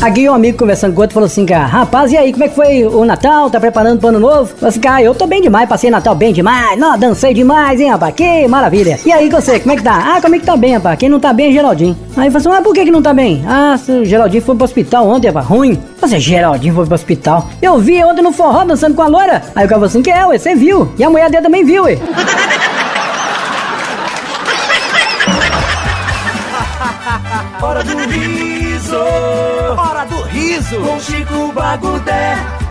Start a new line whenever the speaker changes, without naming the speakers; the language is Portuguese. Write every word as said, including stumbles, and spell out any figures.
Aqui um amigo conversando com outro falou assim, cara, rapaz, e aí, como é que foi o Natal? Tá preparando pro ano novo? Falei assim, cara, eu tô bem demais, passei Natal bem demais, não, dancei demais, hein, rapaz, que maravilha. E aí, você, como é que tá? Ah, como é que tá bem, rapaz? Quem não tá bem é Geraldinho. Aí falou assim, mas por que que não tá bem? Ah, o Geraldinho foi pro hospital ontem, rapaz, ruim. Você, Geraldinho foi pro hospital. Eu vi ontem no forró dançando com a loira. Aí o cara falou assim, que é, ué, você viu. E a mulher dele também viu, ué.
Hora do riso, hora do riso, com Chico Bagudé.